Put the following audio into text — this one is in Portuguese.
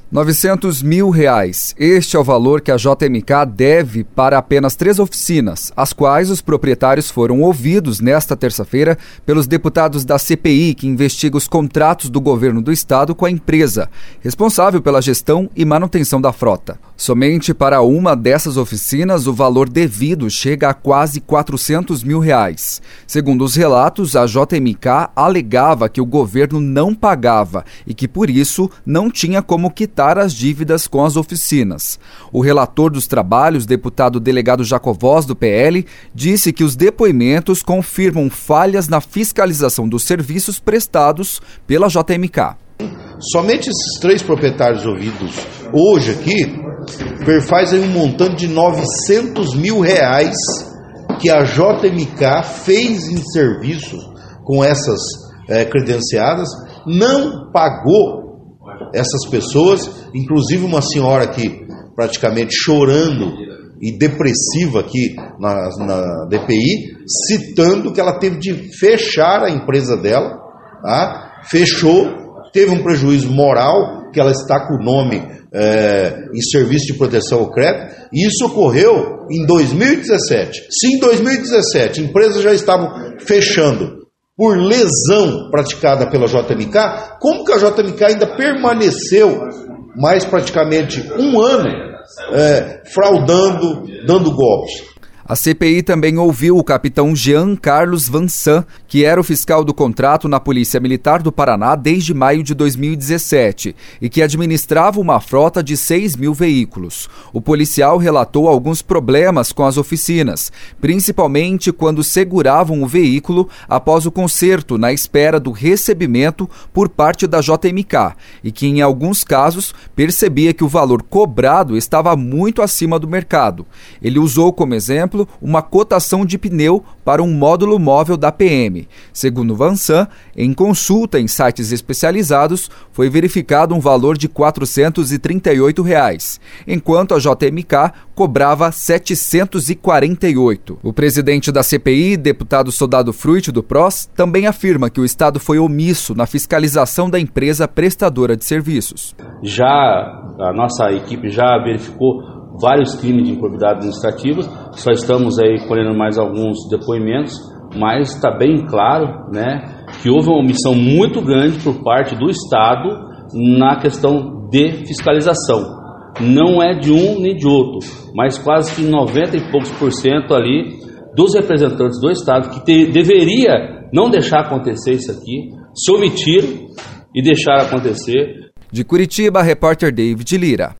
R$900 mil. Este é o valor que a JMK deve para apenas 3 oficinas, as quais os proprietários foram ouvidos nesta terça-feira pelos deputados da CPI, que investiga os contratos do governo do estado com a empresa, responsável pela gestão e manutenção da frota. Somente para uma dessas oficinas, o valor devido chega a quase R$400 mil. Segundo os relatos, a JMK alegava que o governo não pagava e que, por isso, não tinha como quitar as dívidas com as oficinas. O relator dos trabalhos, deputado delegado Jacovós, do PL, disse que os depoimentos confirmam falhas na fiscalização dos serviços prestados pela JMK. Somente esses 3 proprietários ouvidos hoje aqui perfaz aí um montante de R$900 mil que a JMK fez em serviço com essas credenciadas, não pagou essas pessoas, inclusive uma senhora aqui praticamente chorando e depressiva aqui na DPI, citando que ela teve de fechar a empresa dela, tá? Fechou, teve um prejuízo moral, que ela está com o nome em serviço de proteção ao crédito, e isso ocorreu em 2017. Se em 2017 empresas já estavam fechando por lesão praticada pela JMK, como que a JMK ainda permaneceu mais praticamente um ano fraudando, dando golpes? A CPI também ouviu o capitão Jean Carlos Vansan, que era o fiscal do contrato na Polícia Militar do Paraná desde maio de 2017 e que administrava uma frota de 6 mil veículos. O policial relatou alguns problemas com as oficinas, principalmente quando seguravam o veículo após o conserto na espera do recebimento por parte da JMK e que, em alguns casos, percebia que o valor cobrado estava muito acima do mercado. Ele usou como exemplo uma cotação de pneu para um módulo móvel da PM. Segundo Vansan, em consulta em sites especializados, foi verificado um valor de R$438, enquanto a JMK cobrava R$748. O presidente da CPI, deputado Soldado Fruit, do PROS, também afirma que o Estado foi omisso na fiscalização da empresa prestadora de serviços. A nossa equipe já verificou vários crimes de improbidade administrativa, só estamos aí colhendo mais alguns depoimentos, mas está bem claro, que houve uma omissão muito grande por parte do Estado na questão de fiscalização. Não é de um nem de outro, mas quase que 90 e poucos % ali dos representantes do Estado que deveria não deixar acontecer isso aqui, se omitiram e deixaram acontecer. De Curitiba, repórter David Lira.